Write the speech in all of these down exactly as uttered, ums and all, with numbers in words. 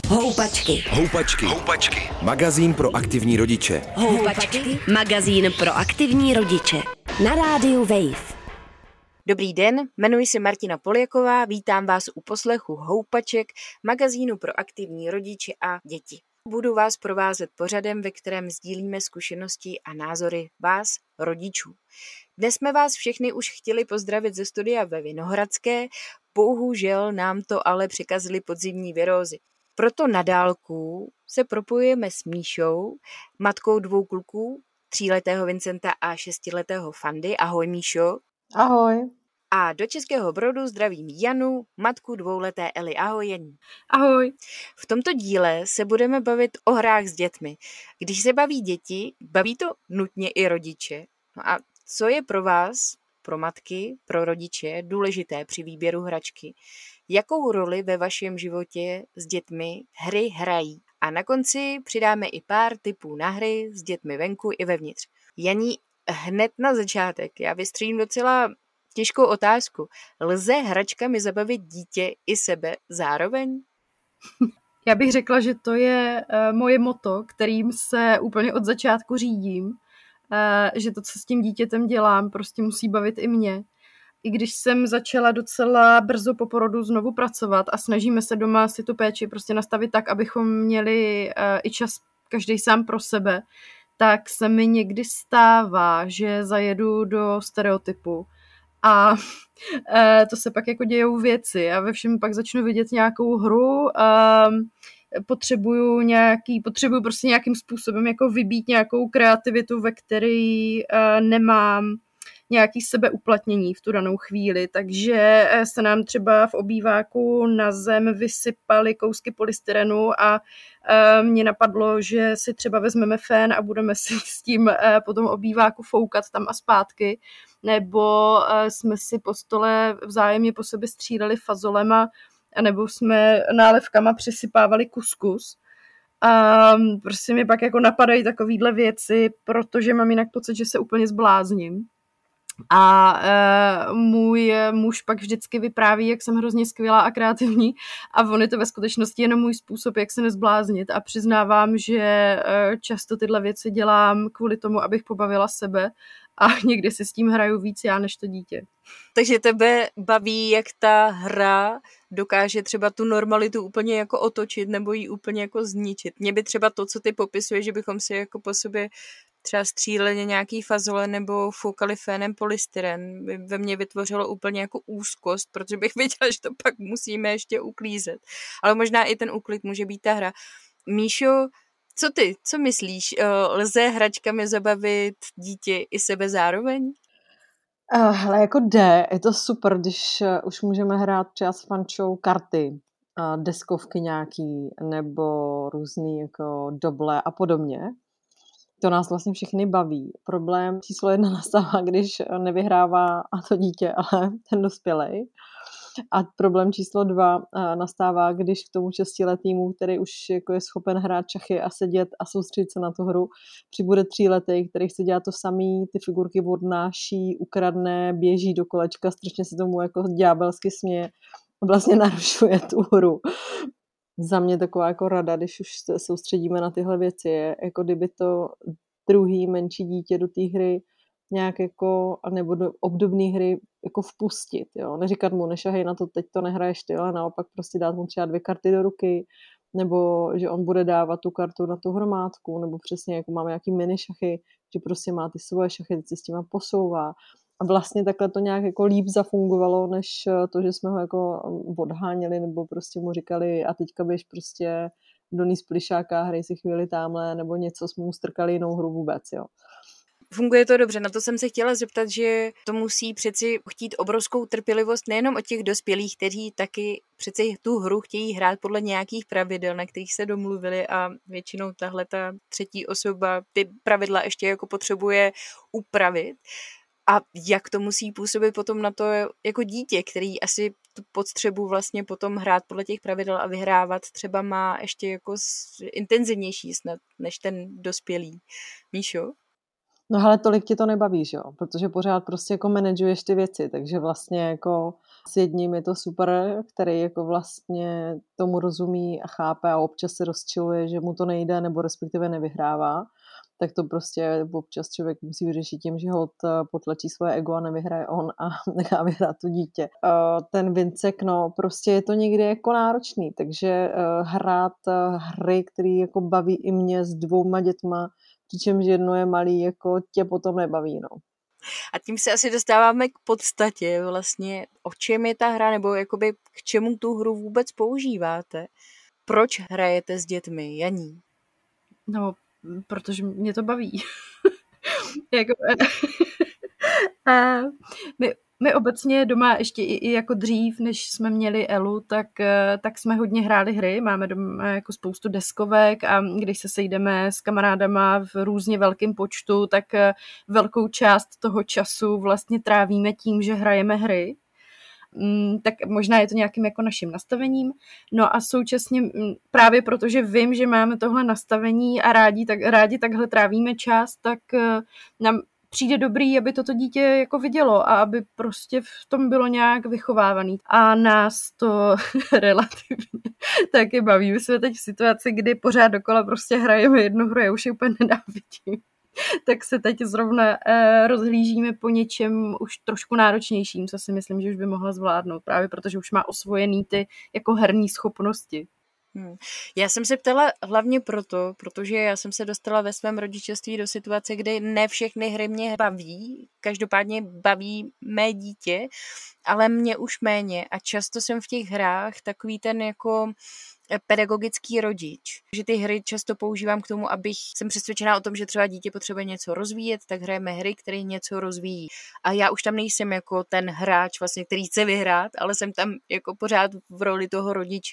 Houpačky. Houpačky. Houpačky. Magazín pro aktivní rodiče. Houpačky. Magazín pro aktivní rodiče. Na rádiu Wave. Dobrý den, jmenuji se Martina Poljaková, vítám vás u poslechu Houpaček, magazínu pro aktivní rodiče a děti. Budu vás provázet pořadem, ve kterém sdílíme zkušenosti a názory vás, rodičů. Dnes jsme vás všechny už chtěli pozdravit ze studia ve Vinohradské, bohužel nám to ale překazily podzimní virózy. Proto na dálku se propojujeme s Míšou, matkou dvou kluků, tříletého Vincenta a šestiletého Fandy. Ahoj Míšo. Ahoj. A do Českého Brodu zdravím Janu, matku dvouleté Eli. Ahoj Janí. Ahoj. V tomto díle se budeme bavit o hrách s dětmi. Když se baví děti, baví to nutně i rodiče. No a co je pro vás, pro matky, pro rodiče důležité při výběru hračky? Jakou roli ve vašem životě s dětmi hry hrají? A na konci přidáme i pár tipů na hry s dětmi venku i vevnitř. Janí, hned na začátek, já vystřelím docela těžkou otázku. Lze hračkami zabavit dítě i sebe zároveň? Já bych řekla, že to je uh, moje motto, kterým se úplně od začátku řídím. Uh, že to, co s tím dítětem dělám, prostě musí bavit i mě. I když jsem začala docela brzo po porodu znovu pracovat a snažíme se doma si tu péči prostě nastavit tak, abychom měli uh, i čas každý sám pro sebe, tak se mi někdy stává, že zajedu do stereotypu a uh, to se pak jako dějou věci a ve všem pak začnu vidět nějakou hru, uh, potřebuju nějaký, potřebuju prostě nějakým způsobem jako vybít nějakou kreativitu, ve který uh, nemám nějaký sebeuplatnění v tu danou chvíli, takže se nám třeba v obýváku na zem vysypaly kousky polystyrenu a e, mě napadlo, že si třeba vezmeme fén a budeme si s tím e, po tom obýváku foukat tam a zpátky, nebo e, jsme si po stole vzájemně po sobě stříleli fazolema, nebo jsme nálevkama přisypávali kuskus. A prostě mi pak jako napadají takovýhle věci, protože mám jinak pocit, že se úplně zblázním. A e, můj muž pak vždycky vypráví, jak jsem hrozně skvělá a kreativní a on je to ve skutečnosti jenom můj způsob, jak se nezbláznit a přiznávám, že e, často tyhle věci dělám kvůli tomu, abych pobavila sebe a někdy si s tím hraju víc já než to dítě. Takže tebe baví, jak ta hra dokáže třeba tu normalitu úplně jako otočit nebo ji úplně jako zničit. Mě by třeba to, co ty popisuješ, že bychom si jako po sobě třeba stříleli nějaký fazole nebo foukali fénem polystyren, by ve mně vytvořilo úplně jako úzkost, protože bych věděla, že to pak musíme ještě uklízet. Ale možná i ten úklid může být ta hra. Míšo, co ty, co myslíš? Lze hračkami zabavit dítě i sebe zároveň? Uh, hele, jako jde, je to super, když uh, už můžeme hrát třeba s Fančou karty, uh, deskovky nějaký, nebo různý jako doble a podobně. To nás vlastně všechny baví. Problém číslo jedna nastává, když nevyhrává a to dítě, ale ten dospělej. A problém číslo dva nastává, když k tomu šestiletýmu, který už jako je schopen hrát šachy a sedět a soustředit se na tu hru, přibude tříletý, který chce dělat to samý, ty figurky odnáší, ukradne, běží do kolečka, strašně se tomu jako ďábelsky směje a vlastně narušuje tu hru. Za mě taková jako rada, když už se soustředíme na tyhle věci, je jako kdyby to druhý menší dítě do té hry nějak jako, nebo do obdobné hry jako vpustit, jo. Neříkat mu, nešahej na to, teď to nehraješ ty, ale naopak prostě dát mu třeba dvě karty do ruky, nebo že on bude dávat tu kartu na tu hromádku, nebo přesně jako máme nějaký mini šachy, že prostě má ty svoje šachy, teď se s těma posouvá. A vlastně takhle to nějak jako líp zafungovalo, než to, že jsme ho jako odháněli, nebo prostě mu říkali a teďka běž prostě doníz plišáka, hrej si chvíli támhle, nebo něco, jsme mu strkali jinou hru vůbec, jo. Funguje to dobře, na to jsem se chtěla zeptat, že to musí přeci chtít obrovskou trpělivost nejenom od těch dospělých, kteří taky přeci tu hru chtějí hrát podle nějakých pravidel, na kterých se domluvili a většinou tahle ta třetí osoba ty pravidla ještě jako potřebuje upravit. A jak to musí působit potom na to jako dítě, který asi tu potřebu vlastně potom hrát podle těch pravidel a vyhrávat třeba má ještě jako intenzivnější snad než ten dospělý. Míšo? No ale tolik ti to nebaví, že jo? Protože pořád prostě jako manažuješ ty věci, takže vlastně jako s jedním je to super, který jako vlastně tomu rozumí a chápe a občas se rozčiluje, že mu to nejde nebo respektive nevyhrává, tak to prostě občas člověk musí vyřešit tím, že ho potlačí svoje ego a nevyhraje on a nechá vyhrát to dítě. Ten Vincek, no prostě je to někdy jako náročný, takže hrát hry, které jako baví i mě s dvouma dětma, přičemž jedno je malý, jako tě potom nebaví, no. A tím se asi dostáváme k podstatě vlastně, o čem je ta hra, nebo jakoby k čemu tu hru vůbec používáte. Proč hrajete s dětmi, Janí? No, protože mě to baví. jako, a my, my obecně doma ještě i, i jako dřív, než jsme měli Elu, tak, tak jsme hodně hráli hry. Máme doma jako spoustu deskovek a když se sejdeme s kamarádama v různě velkém počtu, tak velkou část toho času vlastně trávíme tím, že hrajeme hry. Tak možná je to nějakým jako naším nastavením. No a současně právě protože vím, že máme tohle nastavení a rádi, tak, rádi takhle trávíme čas, tak nám přijde dobrý, aby toto dítě jako vidělo a aby prostě v tom bylo nějak vychovávaný. A nás to relativně taky baví. My jsme teď v situaci, kdy pořád dokola prostě hrajeme jednu hru, já už je úplně nenávidím. Tak se teď zrovna uh, rozhlížíme po něčem už trošku náročnějším, co si myslím, že už by mohla zvládnout, právě protože už má osvojený ty jako herní schopnosti. Hmm. Já jsem se ptala hlavně proto, protože já jsem se dostala ve svém rodičovství do situace, kdy ne všechny hry mě baví, každopádně baví mé dítě, ale mě už méně a často jsem v těch hrách takový ten jako pedagogický rodič. Že ty hry často používám k tomu, abych jsem přesvědčená o tom, že třeba dítě potřebuje něco rozvíjet, tak hrajeme hry, které něco rozvíjí. A já už tam nejsem jako ten hráč, vlastně, který chce vyhrát, ale jsem tam jako pořád v roli toho rodiče.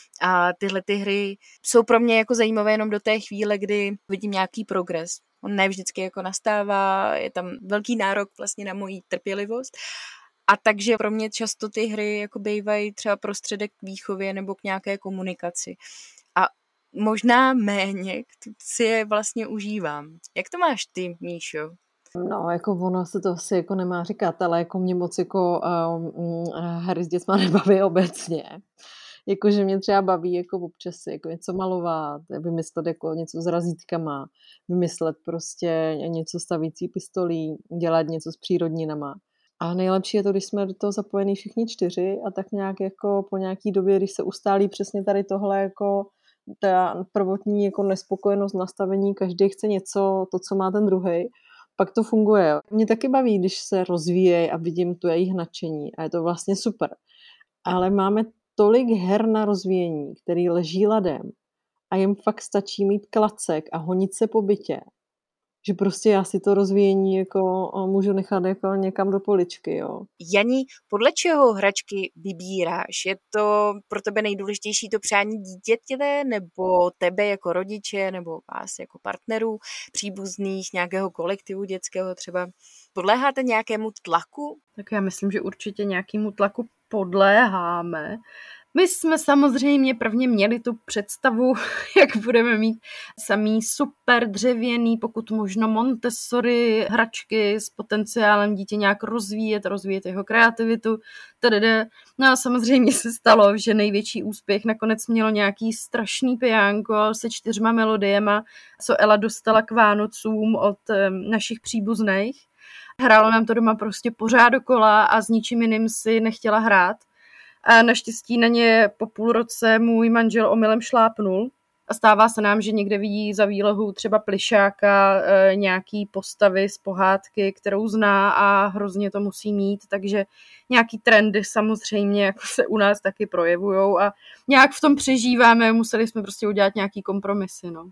A tyhle ty hry jsou pro mě jako zajímavé jenom do té chvíle, kdy vidím nějaký progres. On ne vždycky jako nastává, je tam velký nárok vlastně na moji trpělivost. A takže pro mě často ty hry jako bývají třeba prostředek k výchově nebo k nějaké komunikaci. A možná méně si je vlastně užívám. Jak to máš ty, Míšo? No, jako ono se to asi jako nemá říkat, ale jako mě moc jako um, hry s dětma nebaví obecně. Jakože mě třeba baví jako občas jako něco malovat, vymyslet jako něco s razítkama, vymyslet prostě něco stavící pistolí, dělat něco s přírodninama. A nejlepší je to, když jsme do toho zapojení všichni čtyři a tak nějak jako po nějaký době, když se ustálí přesně tady tohle jako ta prvotní jako nespokojenost nastavení, každý chce něco, to, co má ten druhej, pak to funguje. Mě taky baví, když se rozvíjejí a vidím tu jejich nadšení a je to vlastně super. Ale máme tolik her na rozvíjení, který leží ladem a jim fakt stačí mít klacek a honit se po bytě, že prostě já si to rozvíjení jako můžu nechat jako někam do poličky, jo. Janí, podle čeho hračky vybíráš? Je to pro tebe nejdůležitější to přání dítěte, nebo tebe jako rodiče, nebo vás jako partnerů, příbuzných, nějakého kolektivu dětského třeba? Podléháte nějakému tlaku? Tak já myslím, že určitě nějakému tlaku podléháme. My jsme samozřejmě prvně měli tu představu, jak budeme mít samý super dřevěný, pokud možno Montessori hračky s potenciálem dítě nějak rozvíjet, rozvíjet jeho kreativitu. Tadada. No a samozřejmě se stalo, že největší úspěch nakonec mělo nějaký strašný pijánko se čtyřma melodiema, co Ela dostala k Vánocům od našich příbuzných. Hrálo nám to doma prostě pořád dokola a s ničím jiným si nechtěla hrát. A naštěstí na ně po půl roce můj manžel omylem šlápnul. A stává se nám, že někde vidí za výlohou třeba plišáka, e, nějaký postavy z pohádky, kterou zná a hrozně to musí mít. Takže nějaký trendy samozřejmě jako se u nás taky projevujou a nějak v tom přežíváme. Museli jsme prostě udělat nějaký kompromisy. No.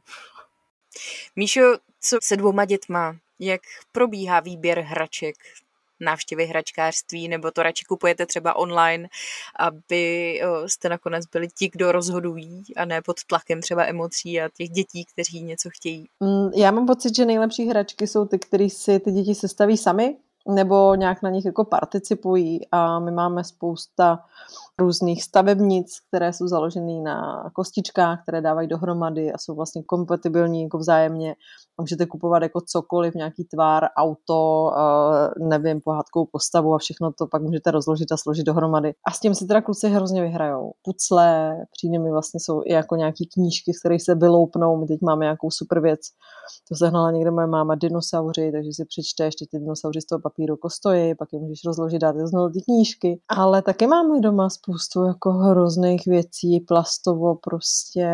Míšo, co se dvouma dětma? Jak probíhá výběr hraček? Návštěvy hračkářství, nebo to radši kupujete třeba online, aby jste nakonec byli ti, kdo rozhodují a ne pod tlakem třeba emocí a těch dětí, kteří něco chtějí? Já mám pocit, že nejlepší hračky jsou ty, které si ty děti sestaví sami nebo nějak na nich jako participují a my máme spousta různých stavebnic, které jsou založené na kostičkách, které dávají dohromady a jsou vlastně kompatibilní jako vzájemně. A můžete kupovat jako cokoliv, nějaký tvar, auto, nevím, pohádkovou postavu a všechno to pak můžete rozložit a složit dohromady. A s tím si teda kluci hrozně vyhrajou. Pucle, přijde mi vlastně jsou i jako nějaký knížky, z kterých se vyloupnou. My teď máme nějakou super věc. To sehnala někde moje máma, dinosauři, takže si přečteš, ty dinosauři z toho papíru kostojí, pak je můžeš rozložit, dát znovu ty knížky. Ale taky máme doma spoustu jako hrozných věcí, plastovo, prostě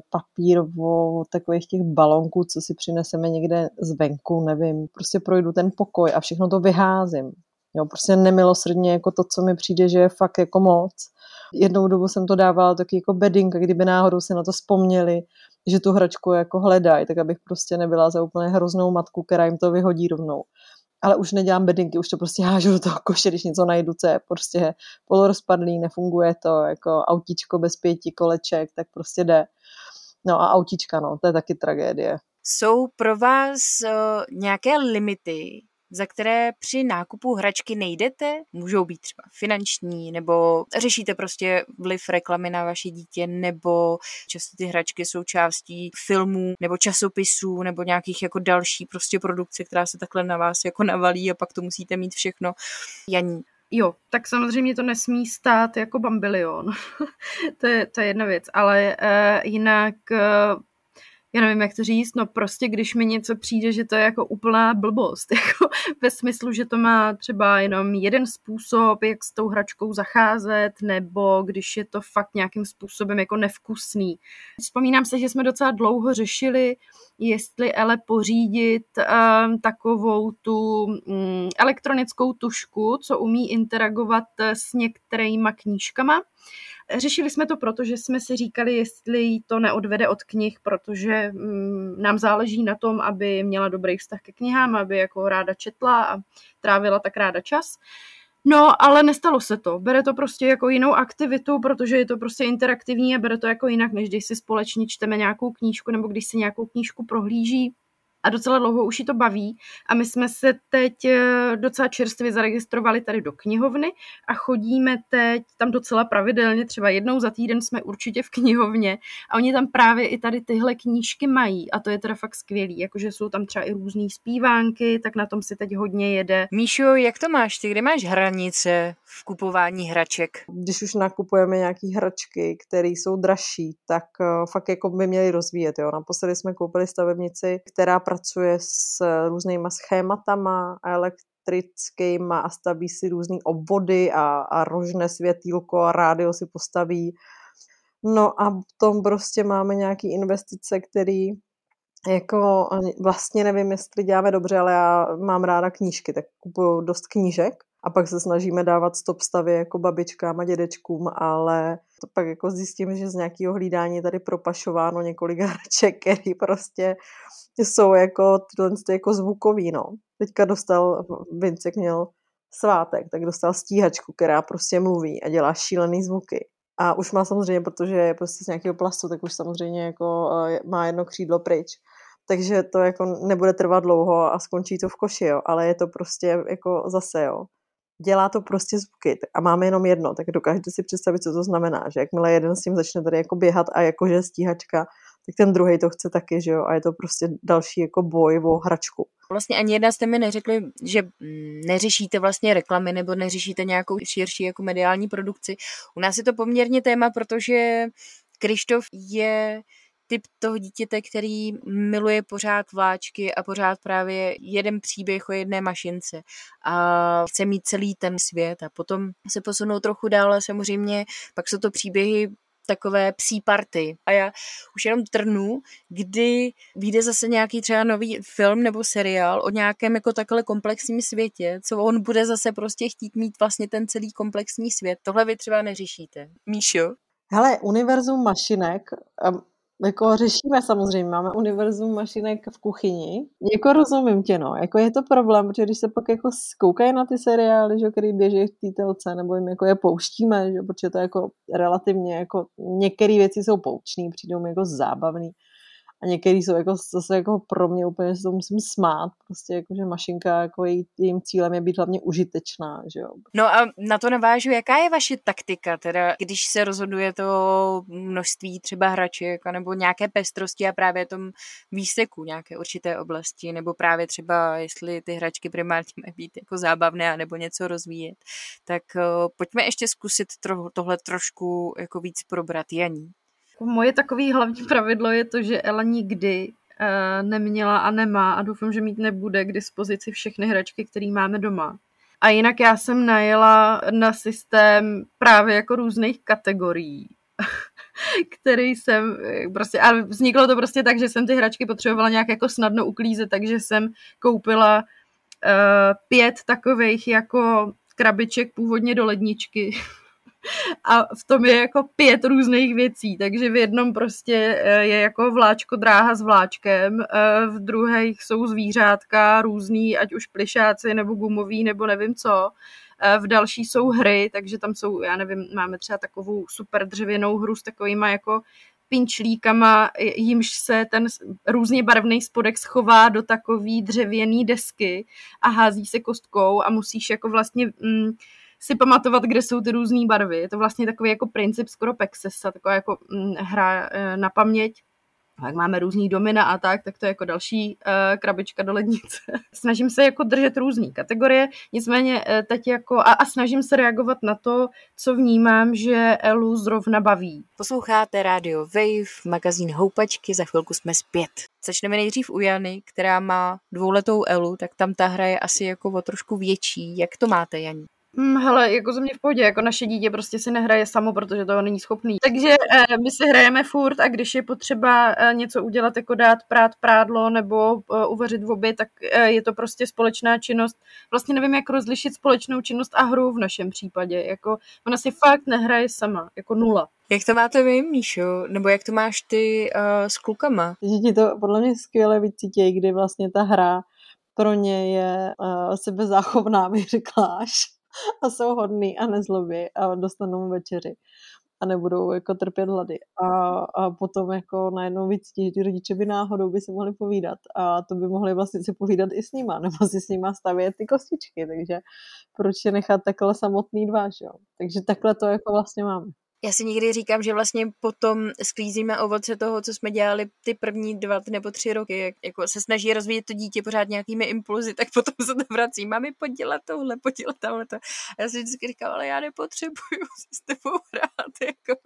papírovo, takových těch balonků, co si přineseme někde zvenku, nevím. Prostě projdu ten pokoj a všechno to vyházím. Jo, prostě nemilosrdně jako to, co mi přijde, že je fakt jako moc. Jednou dobu jsem to dávala taky jako bedinka, kdyby náhodou se na to vzpomněli, že tu hračku jako hledají, tak abych prostě nebyla za úplně hroznou matku, která jim to vyhodí rovnou. Ale už nedělám bedinky, už to prostě hážu do toho koše, když něco najdu, co je prostě polorozpadlý, nefunguje to, jako autíčko bez pěti koleček, tak prostě jde. No a autíčka, no, to je taky tragédie. Jsou pro vás uh, nějaké limity, za které při nákupu hračky nejdete? Můžou být třeba finanční, nebo řešíte prostě vliv reklamy na vaše dítě, nebo často ty hračky jsou částí filmů, nebo časopisů, nebo nějakých jako další prostě produkce, která se takhle na vás jako navalí a pak to musíte mít všechno. Janí. Jo, tak samozřejmě to nesmí stát jako bambilion. to, je, to je jedna věc, ale uh, jinak... Uh, já nevím, jak to říct, no prostě když mi něco přijde, že to je jako úplná blbost, jako ve smyslu, že to má třeba jenom jeden způsob, jak s tou hračkou zacházet, nebo když je to fakt nějakým způsobem jako nevkusný. Vzpomínám se, že jsme docela dlouho řešili, jestli Ele pořídit um, takovou tu um, elektronickou tušku, co umí interagovat s některýma knížkama. Řešili jsme to proto, že jsme si říkali, jestli jí to neodvede od knih, protože mm, nám záleží na tom, aby měla dobrý vztah ke knihám, aby jako ráda četla a trávila tak ráda čas. No, ale nestalo se to. Bere to prostě jako jinou aktivitu, protože je to prostě interaktivní a bere to jako jinak, než když si společně čteme nějakou knížku nebo když si nějakou knížku prohlíží. A docela dlouho už ji to baví a my jsme se teď docela čerstvě zaregistrovali tady do knihovny a chodíme teď tam docela pravidelně, třeba jednou za týden jsme určitě v knihovně a oni tam právě i tady tyhle knížky mají a to je teda fakt skvělý, jakože jsou tam třeba i různý zpívánky, tak na tom si teď hodně jede. Míšo, jak to máš ty, kde máš hranice v kupování hraček? Když už nakupujeme nějaký hračky, které jsou dražší, tak uh, fakt jako by měli rozvíjet. Jo. Naposledy jsme koupili stavebnici, která pracuje s různýma schématama a elektrickýma a staví si různý obvody a, a rožné světýlko a rádio si postaví. No a v tom prostě máme nějaký investice, který jako vlastně nevím, jestli děláme dobře, ale já mám ráda knížky, tak kupuju dost knížek a pak se snažíme dávat stop stavy jako babičkám a dědečkům, ale to pak jako zjistím, že z nějakého hlídání je tady propašováno několik hraček, který prostě jsou jako tyhle jako zvukový, no. Teďka dostal, Vincek měl svátek, tak dostal stíhačku, která prostě mluví a dělá šílený zvuky. A už má samozřejmě, protože je prostě z nějakého plastu, tak už samozřejmě jako má jedno křídlo pryč. Takže to jako nebude trvat dlouho a skončí to v koši, jo. Ale je to prostě jako zase, jo. Dělá to prostě zvuky a máme jenom jedno, tak dokážete si představit, co to znamená, že jakmile jeden s tím začne tady jako běhat a jakože stíhačka, tak ten druhej to chce taky, že jo, a je to prostě další jako boj o hračku. Vlastně ani jedna jste mi neřekli, že neřešíte vlastně reklamy nebo neřešíte nějakou širší jako mediální produkci. U nás je to poměrně téma, protože Krištof je typ toho dítěte, který miluje pořád vláčky a pořád právě jeden příběh o jedné mašince a chce mít celý ten svět a potom se posunou trochu dál a samozřejmě pak jsou to příběhy takové psí party. A já už jenom trnu, kdy vyjde zase nějaký třeba nový film nebo seriál o nějakém jako takhle komplexním světě, co on bude zase prostě chtít mít vlastně ten celý komplexní svět. Tohle vy třeba neřešíte. Míšo? Hele, univerzum mašinek, jako řešíme samozřejmě, máme univerzum mašinek v kuchyni. Jako rozumím tě, no, jako je to problém, protože když se pak jako koukají na ty seriály, že, který běží v té telce, nebo jim jako je pouštíme, že, protože to je jako relativně, jako některé věci jsou poučný, přijdou mi jako zábavný. A některý jsou jako, zase jako pro mě úplně, se to musím smát, prostě jako, že mašinka, jako její, jejím cílem je být hlavně užitečná, že jo. No a na to navážu, jaká je vaše taktika, teda když se rozhoduje to množství třeba hraček, nebo nějaké pestrosti a právě tom výseku nějaké určité oblasti, nebo právě třeba jestli ty hračky primárně mají být jako zábavné, nebo něco rozvíjet, tak uh, pojďme ještě zkusit tro, tohle trošku jako víc probrat. Janí. Moje takové hlavní pravidlo je to, že Ela nikdy uh, neměla a nemá a doufám, že mít nebude k dispozici všechny hračky, které máme doma. A jinak já jsem najela na systém právě jako různých kategorií, který jsem prostě, a vzniklo to prostě tak, že jsem ty hračky potřebovala nějak jako snadno uklízet, takže jsem koupila uh, pět takových jako krabiček původně do ledničky. A v tom je jako pět různých věcí, takže v jednom prostě je jako vláčko dráha s vláčkem, v druhých jsou zvířátka různý, ať už plišáci nebo gumový nebo nevím co, v další jsou hry, takže tam jsou, já nevím, máme třeba takovou super dřevěnou hru s takovýma jako pinčlíkama, jimž se ten různě barevný spodek schová do takový dřevěný desky a hází se kostkou a musíš jako vlastně mm, si pamatovat, kde jsou ty různé barvy. Je to vlastně takový jako princip skoro Pexesa, taková jako mm, hra e, na paměť. Jak máme různý domina a tak, tak to je jako další e, krabička do lednice. Snažím se jako držet různý kategorie, nicméně e, teď jako a, a snažím se reagovat na to, co vnímám, že Elu zrovna baví. Posloucháte rádio Wave, magazín Houpačky, za chvilku jsme zpět. Začneme nejdřív u Jany, která má dvouletou Elu, tak tam ta hra je asi jako o trošku větší. Jak to máte, Janí? Hmm, hele, jako za mě v pohodě, jako naše dítě prostě si nehraje samo, protože toho není schopný. Takže eh, my si hrajeme furt a když je potřeba eh, něco udělat, jako dát prát prádlo nebo eh, uvařit v oběd, tak eh, je to prostě společná činnost. Vlastně nevím, jak rozlišit společnou činnost a hru v našem případě. Jako, ona si fakt nehraje sama, jako nula. Jak to máte vy, Míšo? Nebo jak to máš ty uh, s klukama? Děti to podle mě skvěle vycítějí, kdy vlastně ta hra pro ně je uh, sebezáchovná, bych řekla až. A jsou hodný a nezlobí a dostanou večeři a nebudou jako trpět hlady. A, a potom jako najednou vycítí, že ty rodiče by náhodou by si mohli povídat a to by mohli vlastně si povídat i s nima, nebo si s nima stavět ty kostičky, takže proč je nechat takhle samotný dva, že jo? Takže takhle to jako vlastně máme. Já si někdy říkám, že vlastně potom sklízíme ovoce toho, co jsme dělali ty první dva nebo tři roky, jak jako se snaží rozvíjet to dítě pořád nějakými impulzy, tak potom se to vrací. Mami, pojď dělat tohle, pojď dělat tohleto. A já si vždycky říkám, ale já nepotřebuju si s tebou hrát, jako.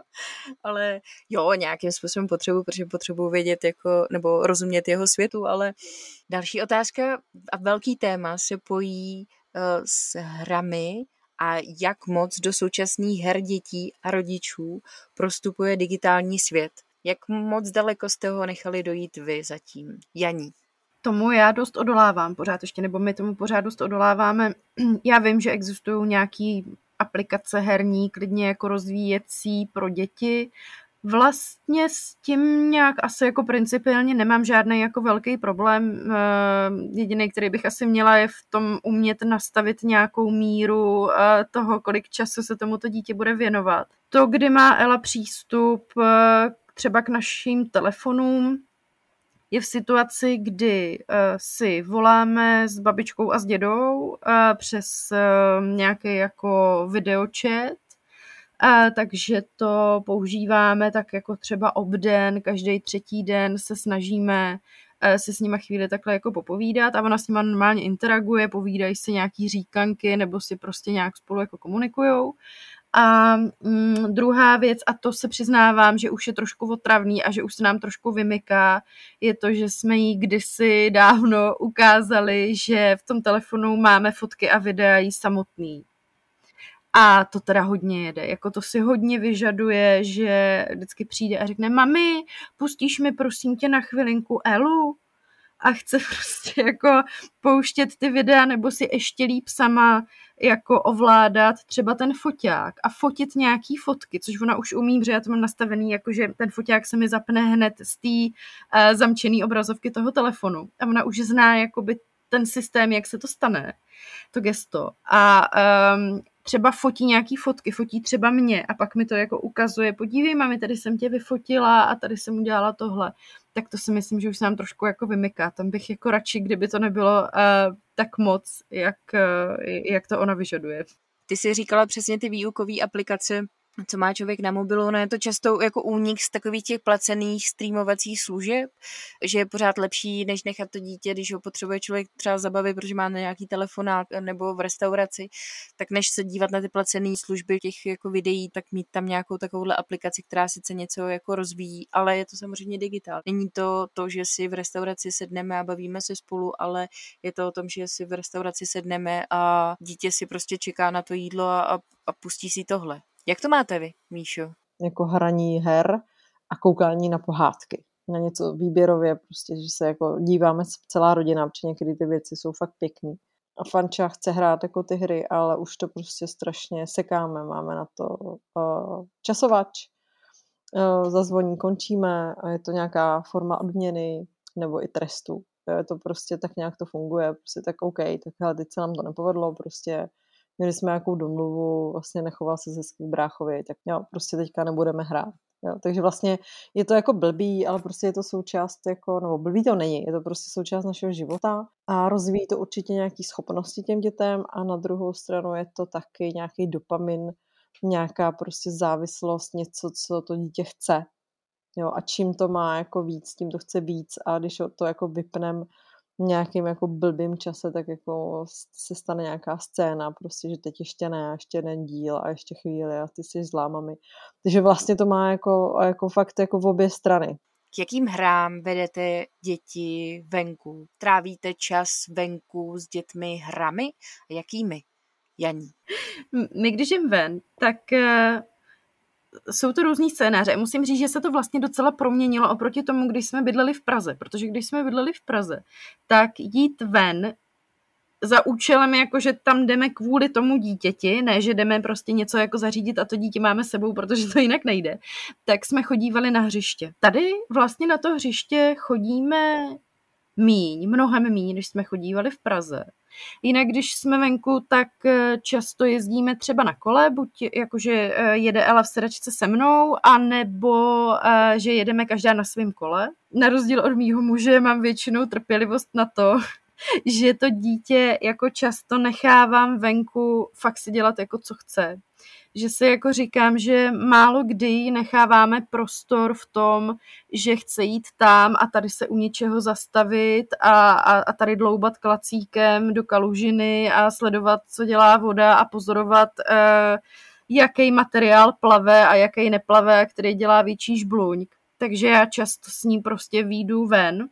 Ale jo, nějakým způsobem potřebuju, protože potřebuju vědět, jako, nebo rozumět jeho světu, ale další otázka a velký téma se pojí uh, s hrami, a jak moc do současných her dětí a rodičů prostupuje digitální svět. Jak moc daleko jste ho nechali dojít vy zatím? Janí. Tomu já dost odolávám pořád ještě, nebo my tomu pořád dost odoláváme. Já vím, že existují nějaké aplikace herní, klidně jako rozvíjecí pro děti. Vlastně s tím nějak asi jako principiálně nemám žádný jako velký problém. Jediný, který bych asi měla, je v tom umět nastavit nějakou míru toho, kolik času se tomuto dítě bude věnovat. To, kdy má Ela přístup třeba k našim telefonům, je v situaci, kdy si voláme s babičkou a s dědou přes nějaký jako videočet. A takže to používáme tak jako třeba obden, každý třetí den se snažíme se s nima chvíli takhle jako popovídat a ona s nima normálně interaguje, povídají si nějaký říkanky nebo si prostě nějak spolu jako komunikujou. A mm, druhá věc, a to se přiznávám, že už je trošku otravný a že už se nám trošku vymyká, je to, že jsme jí kdysi dávno ukázali, že v tom telefonu máme fotky a videa jí samotný. A to teda hodně jede, jako to si hodně vyžaduje, že vždycky přijde a řekne, mami, pustíš mi prosím tě na chvilinku Elu? A chce prostě jako pouštět ty videa, nebo si ještě líp sama jako ovládat třeba ten foťák a fotit nějaký fotky, což ona už umí, protože já to mám nastavený, jakože ten foťák se mi zapne hned z té uh, zamčený obrazovky toho telefonu. A ona už zná jakoby ten systém, jak se to stane, to gesto. A um, třeba fotí nějaký fotky, fotí třeba mě a pak mi to jako ukazuje, podívej mami, tady jsem tě vyfotila a tady jsem udělala tohle, tak to si myslím, že už se nám trošku jako vymyká. Tam bych jako radši, kdyby to nebylo uh, tak moc, jak, uh, jak to ona vyžaduje. Ty jsi říkala přesně ty výukové aplikace, co má člověk na mobilu, no je to často jako únik z takových těch placených streamovacích služeb, že je pořád lepší, než nechat to dítě, když ho potřebuje člověk třeba zabavit, protože má na nějaký telefonát nebo v restauraci, tak než se dívat na ty placené služby těch jako videí, tak mít tam nějakou takovouhle aplikaci, která sice něco jako rozvíjí, ale je to samozřejmě digitál. Není to to, že si v restauraci sedneme a bavíme se spolu, ale je to o tom, že si v restauraci sedneme a dítě si prostě čeká na to jídlo a, a pustí si tohle. Jak to máte vy, Míšo? Jako hraní her a koukání na pohádky. Na něco výběrově, prostě, že se jako díváme celá rodina, protože některé ty věci jsou fakt pěkný. A Fanča chce hrát jako ty hry, ale už to prostě strašně sekáme. Máme na to uh, časovač, uh, zazvoní, končíme a je to nějaká forma odměny nebo i trestu. Je to prostě tak nějak to funguje. Prostě tak OK, tak hele, teď se nám to nepovedlo, prostě měli jsme nějakou domluvu, vlastně nechoval se hezky k bráchovi, tak jo, prostě teďka nebudeme hrát. Jo. Takže vlastně je to jako blbý, ale prostě je to součást, jako, nebo blbý to není, je to prostě součást našeho života a rozvíjí to určitě nějaké schopnosti těm dětem a na druhou stranu je to taky nějaký dopamin, nějaká prostě závislost, něco, co to dítě chce. Jo. A čím to má jako víc, tím to chce víc a když to jako vypnem nějakým jako blbým čase, tak jako se stane nějaká scéna, prostě, že teď ještě ne, ještě jeden díl a ještě chvíli a ty jsi zlá, mami. Takže vlastně to má jako, jako fakt jako v obě strany. K jakým hrám vedete děti venku? Trávíte čas venku s dětmi hrami? A jakými, Janí? My když jdem ven, tak jsou to různý scénáře. Musím říct, že se to vlastně docela proměnilo oproti tomu, když jsme bydleli v Praze. Protože když jsme bydleli v Praze, tak jít ven za účelem, jako že tam jdeme kvůli tomu dítěti, ne, že jdeme prostě něco jako zařídit a to dítě máme sebou, protože to jinak nejde, tak jsme chodívali na hřiště. Tady vlastně na to hřiště chodíme míň, mnohem míň, než jsme chodívali v Praze. Jinak, když jsme venku, tak často jezdíme třeba na kole, buď jakože jede Ela v sedačce se mnou, anebo že jedeme každá na svém kole. Na rozdíl od mýho muže mám většinou trpělivost na to, že to dítě jako často nechávám venku fakt si dělat jako co chce. Že si jako říkám, že málo kdy necháváme prostor v tom, že chce jít tam a tady se u něčeho zastavit a, a, a tady dloubat klacíkem do kalužiny a sledovat, co dělá voda a pozorovat, eh, jaký materiál plave a jaký neplave a který dělá větší žbluňk. Takže já často s ním prostě výjdu ven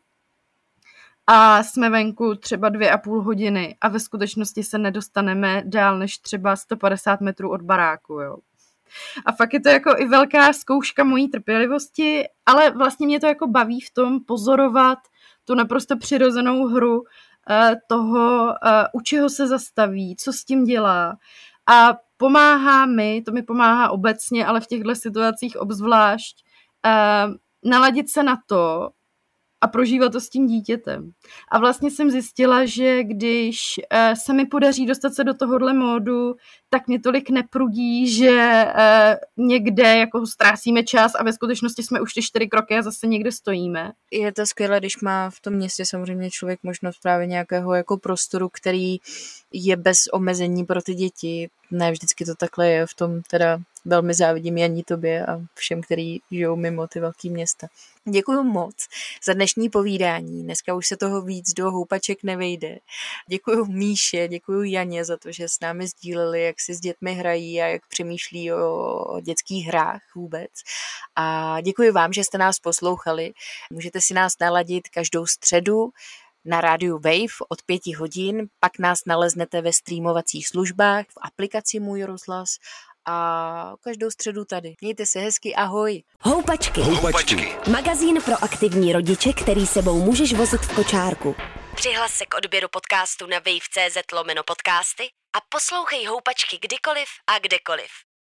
a jsme venku třeba dvě a půl hodiny a ve skutečnosti se nedostaneme dál než třeba sto padesát metrů od baráku, jo. A fakt je to jako i velká zkouška mojí trpělivosti, ale vlastně mě to jako baví v tom pozorovat tu naprosto přirozenou hru uh, toho, uh, u čeho se zastaví, co s tím dělá. A pomáhá mi, to mi pomáhá obecně, ale v těchto situacích obzvlášť, uh, naladit se na to, a prožívat to s tím dítětem. A vlastně jsem zjistila, že když uh, se mi podaří dostat se do tohohle módu, tak mě tolik neprudí, že uh, někde jako ztrácíme čas a ve skutečnosti jsme už ty čtyři kroky a zase někde stojíme. Je to skvělé, když má v tom městě samozřejmě člověk možnost právě nějakého jako prostoru, který je bez omezení pro ty děti. Ne vždycky to takhle je, v tom teda velmi závidím Janí tobě a všem, kteří žijou mimo ty velké města. Děkuju moc za dnešní povídání. Dneska už se toho víc do houpaček nevejde. Děkuju Míše, děkuju Janě za to, že s námi sdíleli, jak si s dětmi hrají a jak přemýšlí o dětských hrách vůbec. A děkuji vám, že jste nás poslouchali. Můžete si nás naladit každou středu na rádiu Wave od pěti hodin, pak nás naleznete ve streamovacích službách, v aplikaci Můj rozhlas a každou středu tady. Mějte se hezky, ahoj. Houpačky. Houpačky. Magazín pro aktivní rodiče, který sebou můžeš vozit v kočárku. Přihlas se k odběru podcastu na wave tečka cz lomeno podcasty a poslouchej Houpačky kdykoliv a kdekoliv.